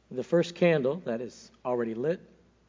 The first candle that is already lit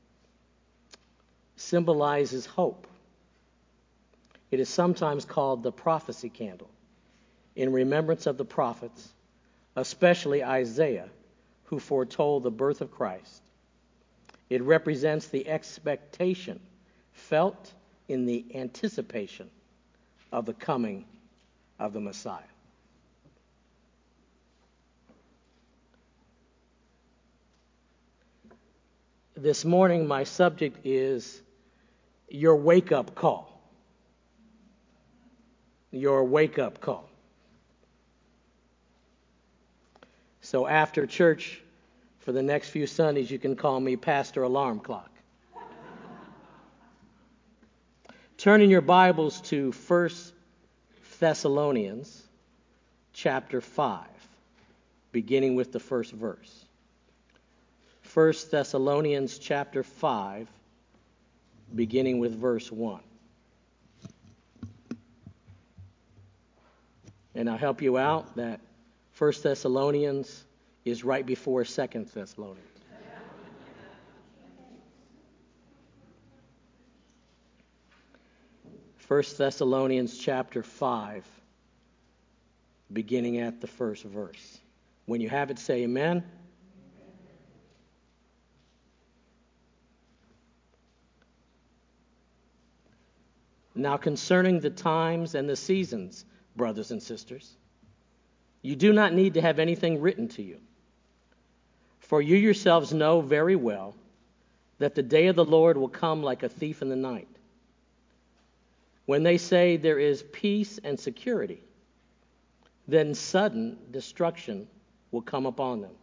symbolizes hope. It is sometimes called the prophecy candle, in remembrance of the prophets, especially Isaiah, who foretold the birth of Christ. It represents the expectation felt in the anticipation of the coming of the Messiah. This morning, my subject is your wake-up call. Your wake-up call. So after church, for the next few Sundays, you can call me Pastor Alarm Clock. Turn in your Bibles to 1 Thessalonians chapter 5, beginning with the first verse. 1 Thessalonians chapter 5, beginning with verse 1. And I'll help you out that 1 Thessalonians is right before 2 Thessalonians. First Thessalonians chapter 5, beginning at the first verse. When you have it, say amen. Now concerning the times and the seasons, brothers and sisters, you do not need to have anything written to you. For you yourselves know very well that the day of the Lord will come like a thief in the night. When they say there is peace and security, then sudden destruction will come upon them.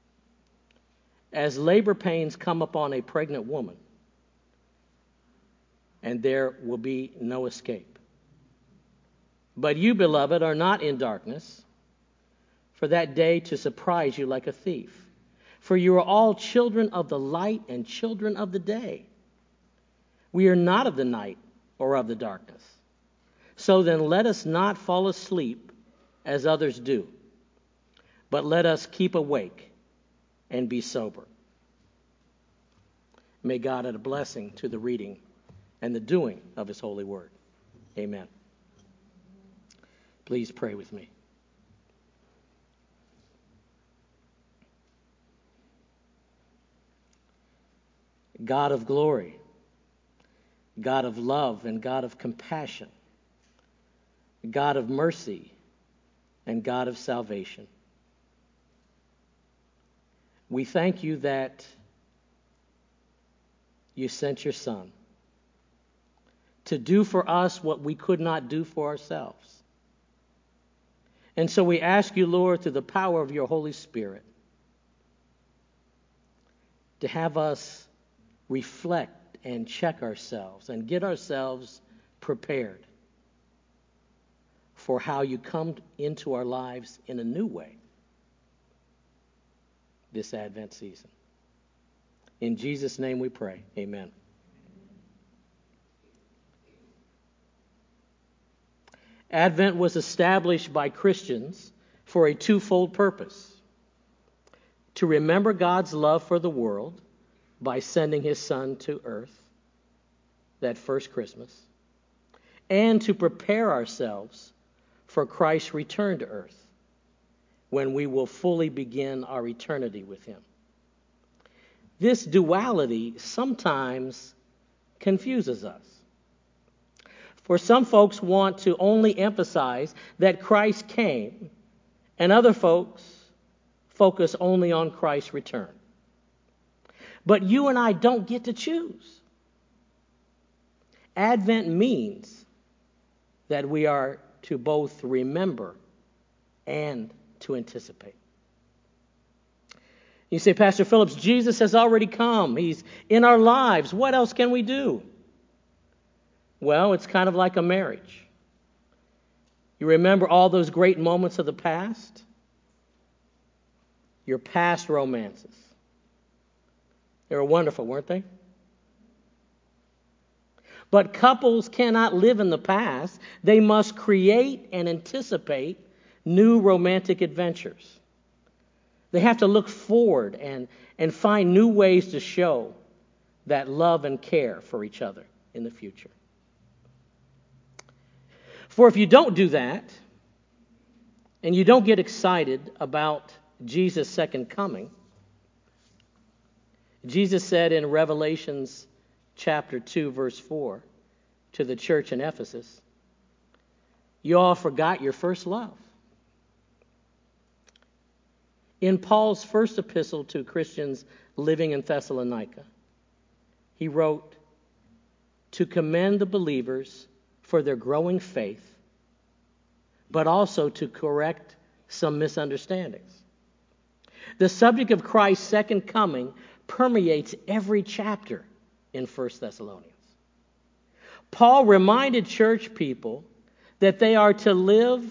As labor pains come upon a pregnant woman, and there will be no escape. But you, beloved, are not in darkness, for that day to surprise you like a thief. For you are all children of the light and children of the day. We are not of the night or of the darkness. So then let us not fall asleep as others do, but let us keep awake and be sober. May God add a blessing to the reading and the doing of his holy word. Amen. Please pray with me. God of glory, God of love and God of compassion, God of mercy and God of salvation, we thank you that you sent your Son to do for us what we could not do for ourselves. And so we ask you, Lord, through the power of your Holy Spirit, to have us reflect and check ourselves and get ourselves prepared for how you come into our lives in a new way this Advent season. In Jesus' name we pray. Amen. Advent was established by Christians for a twofold purpose: to remember God's love for the world by sending his Son to earth that first Christmas, and to prepare ourselves for Christ's return to earth when we will fully begin our eternity with him. This duality sometimes confuses us. For some folks want to only emphasize that Christ came, and other folks focus only on Christ's return. But you and I don't get to choose. Advent means that we are to both remember and to anticipate. You say, Pastor Phillips, Jesus has already come. He's in our lives. What else can we do? Well, it's kind of like a marriage. You remember all those great moments of the past? Your past romances. They were wonderful, weren't they? But couples cannot live in the past. They must create and anticipate new romantic adventures. They have to look forward and find new ways to show that love and care for each other in the future. For if you don't do that, and you don't get excited about Jesus' second coming, Jesus said in Revelations chapter 2, verse 4, to the church in Ephesus, you all forgot your first love. In Paul's first epistle to Christians living in Thessalonica, he wrote, to commend the believers for their growing faith, but also to correct some misunderstandings. The subject of Christ's second coming permeates every chapter in 1 Thessalonians. Paul reminded church people that they are to live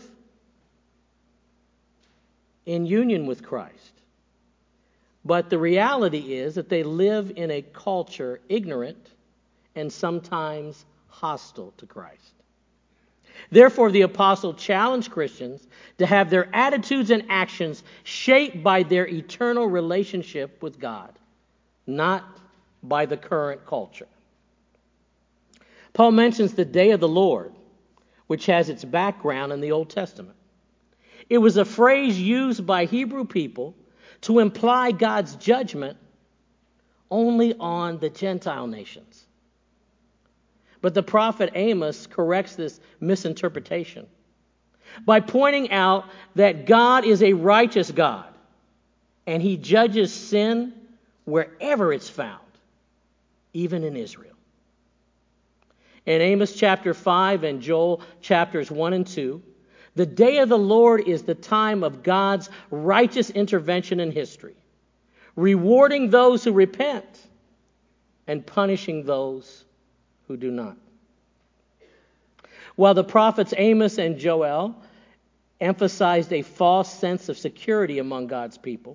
in union with Christ. But the reality is that they live in a culture ignorant and sometimes hostile to Christ. Therefore, the apostle challenged Christians to have their attitudes and actions shaped by their eternal relationship with God, not by the current culture. Paul mentions the day of the Lord, which has its background in the Old Testament. It was a phrase used by Hebrew people to imply God's judgment only on the Gentile nations. But the prophet Amos corrects this misinterpretation by pointing out that God is a righteous God and he judges sin wherever it's found, even in Israel. In Amos chapter 5 and Joel chapters 1 and 2, the day of the Lord is the time of God's righteous intervention in history, rewarding those who repent and punishing those who do not. While the prophets Amos and Joel emphasized a false sense of security among God's people,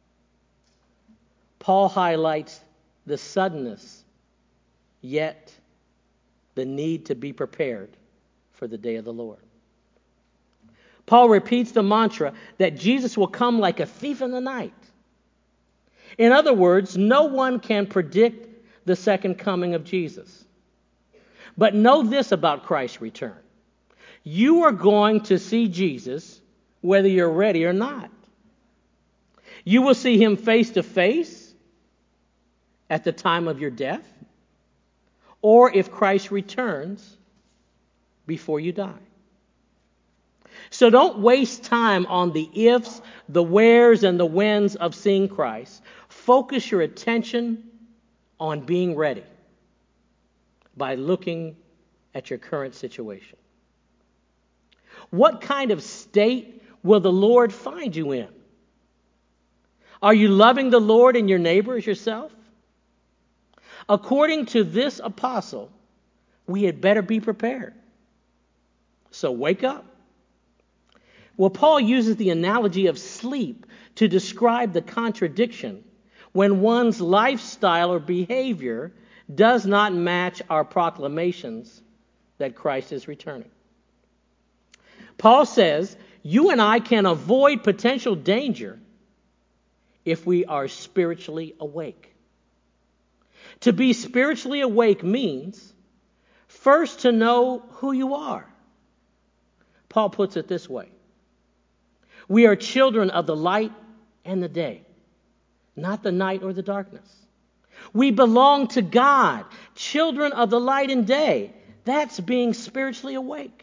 Paul highlights the suddenness, yet the need to be prepared for the day of the Lord. Paul repeats the mantra that Jesus will come like a thief in the night. In other words, no one can predict the second coming of Jesus. But know this about Christ's return. You are going to see Jesus whether you're ready or not. You will see him face to face at the time of your death, or if Christ returns before you die. So don't waste time on the ifs, the wheres, and the whens of seeing Christ. Focus your attention on being ready by looking at your current situation. What kind of state will the Lord find you in? Are you loving the Lord and your neighbor as yourself? According to this apostle, we had better be prepared. So wake up. Well, Paul uses the analogy of sleep to describe the contradiction when one's lifestyle or behavior does not match our proclamations that Christ is returning. Paul says, you and I can avoid potential danger if we are spiritually awake. To be spiritually awake means first to know who you are. Paul puts it this way. We are children of the light and the day, not the night or the darkness. We belong to God, children of the light and day. That's being spiritually awake.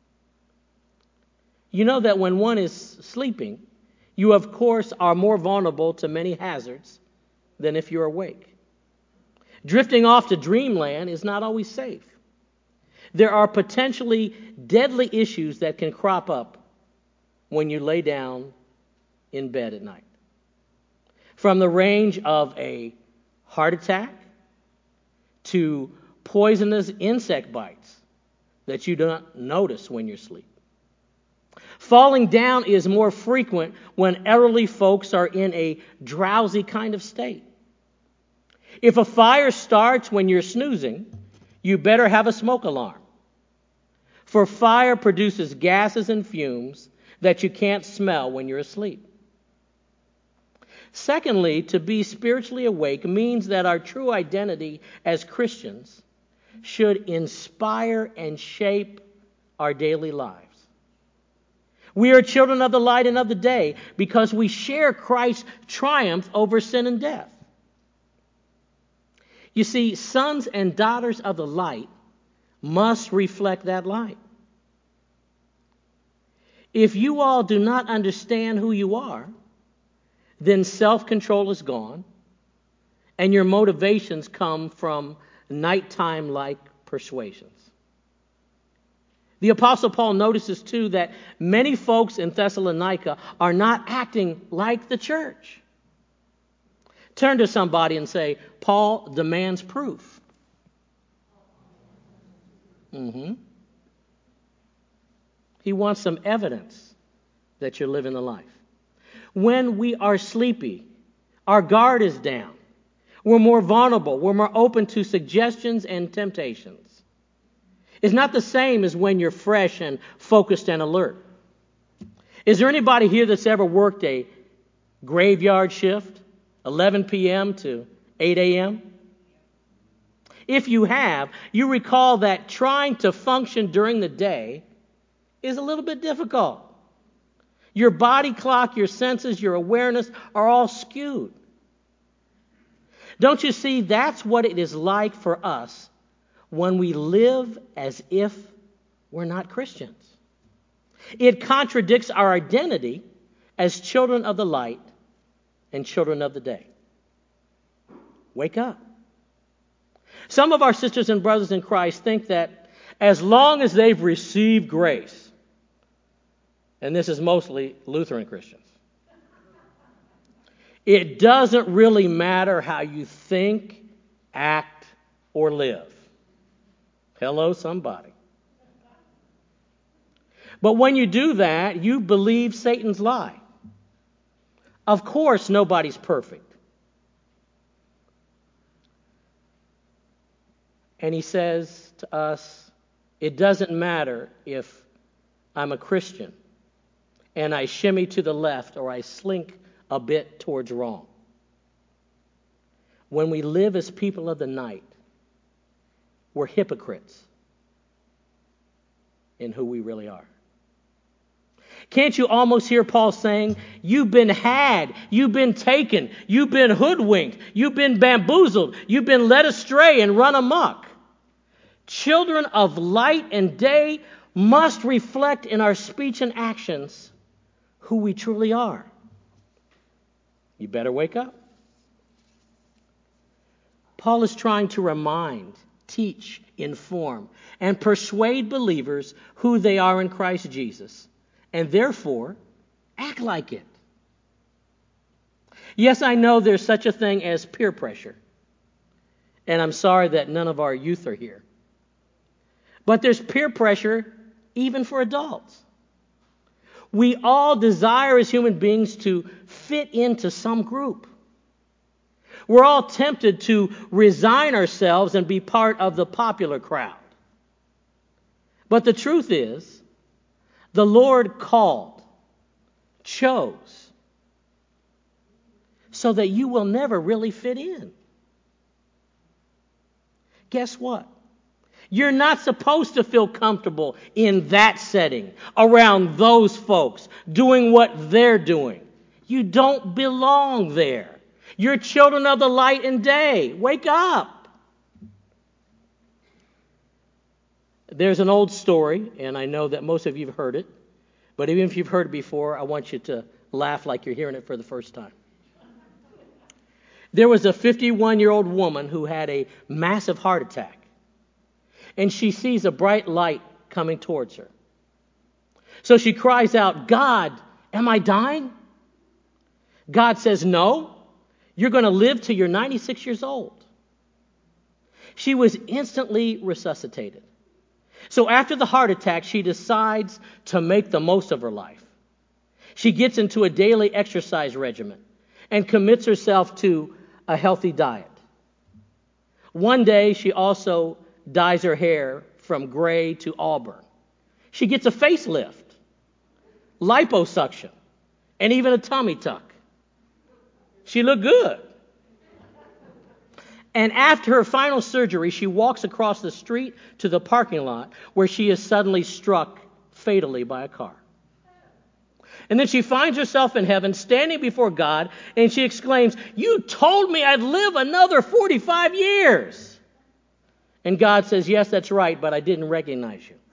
You know that when one is sleeping, you, of course, are more vulnerable to many hazards than if you're awake. Drifting off to dreamland is not always safe. There are potentially deadly issues that can crop up when you lay down in bed at night. From the range of a heart attack to poisonous insect bites that you don't notice when you're asleep. Falling down is more frequent when elderly folks are in a drowsy kind of state. If a fire starts when you're snoozing, you better have a smoke alarm. For fire produces gases and fumes that you can't smell when you're asleep. Secondly, to be spiritually awake means that our true identity as Christians should inspire and shape our daily lives. We are children of the light and of the day because we share Christ's triumph over sin and death. You see, sons and daughters of the light must reflect that light. If you all do not understand who you are, then self-control is gone, and your motivations come from nighttime-like persuasions. The Apostle Paul notices, too, that many folks in Thessalonica are not acting like the church. Turn to somebody and say, Paul demands proof. He wants some evidence that you're living the life. When we are sleepy, our guard is down. We're more vulnerable. We're more open to suggestions and temptations. It's not the same as when you're fresh and focused and alert. Is there anybody here that's ever worked a graveyard shift, 11 p.m. to 8 a.m.? If you have, you recall that trying to function during the day is a little bit difficult. Your body clock, your senses, your awareness are all skewed. Don't you see, that's what it is like for us when we live as if we're not Christians. It contradicts our identity as children of the light and children of the day. Wake up. Some of our sisters and brothers in Christ think that as long as they've received grace, and this is mostly Lutheran Christians, it doesn't really matter how you think, act, or live. Hello, somebody. But when you do that, you believe Satan's lie. Of course, nobody's perfect. And he says to us, it doesn't matter if I'm a Christian and I shimmy to the left or I slink a bit towards wrong. When we live as people of the night, we're hypocrites in who we really are. Can't you almost hear Paul saying, you've been had, you've been taken, you've been hoodwinked, you've been bamboozled, you've been led astray and run amok. Children of light and day must reflect in our speech and actions who we truly are. You better wake up. Paul is trying to remind, teach, inform, and persuade believers who they are in Christ Jesus, and therefore act like it. Yes, I know there's such a thing as peer pressure, and I'm sorry that none of our youth are here. But there's peer pressure even for adults. We all desire as human beings to fit into some group. We're all tempted to resign ourselves and be part of the popular crowd. But the truth is, the Lord called, chose, so that you will never really fit in. Guess what? You're not supposed to feel comfortable in that setting, around those folks, doing what they're doing. You don't belong there. You're children of the light and day. Wake up. There's an old story, and I know that most of you have heard it, but even if you've heard it before, I want you to laugh like you're hearing it for the first time. There was a 51-year-old woman who had a massive heart attack, and she sees a bright light coming towards her. So she cries out, God, am I dying? God says, no, you're going to live till you're 96 years old. She was instantly resuscitated. So after the heart attack, she decides to make the most of her life. She gets into a daily exercise regimen and commits herself to a healthy diet. One day, she also dyes her hair from gray to auburn. She gets a facelift, liposuction, and even a tummy tuck. She looked good. And after her final surgery, she walks across the street to the parking lot where she is suddenly struck fatally by a car. And then she finds herself in heaven, standing before God, and she exclaims, "You told me I'd live another 45 years." And God says, "Yes, that's right, but I didn't recognize you."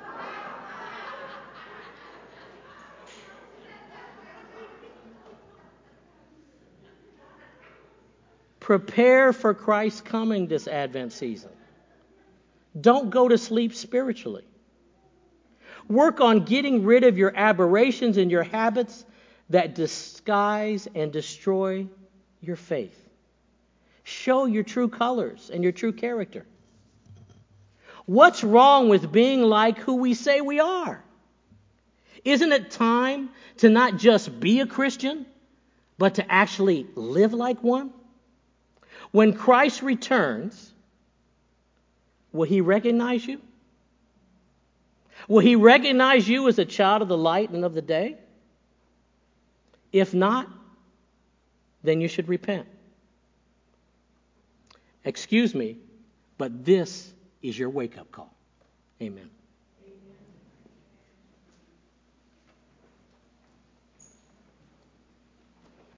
Prepare for Christ's coming this Advent season. Don't go to sleep spiritually. Work on getting rid of your aberrations and your habits that disguise and destroy your faith. Show your true colors and your true character. What's wrong with being like who we say we are? Isn't it time to not just be a Christian, but to actually live like one? When Christ returns, will he recognize you? Will he recognize you as a child of the light and of the day? If not, then you should repent. Excuse me, but this is your wake-up call. Amen.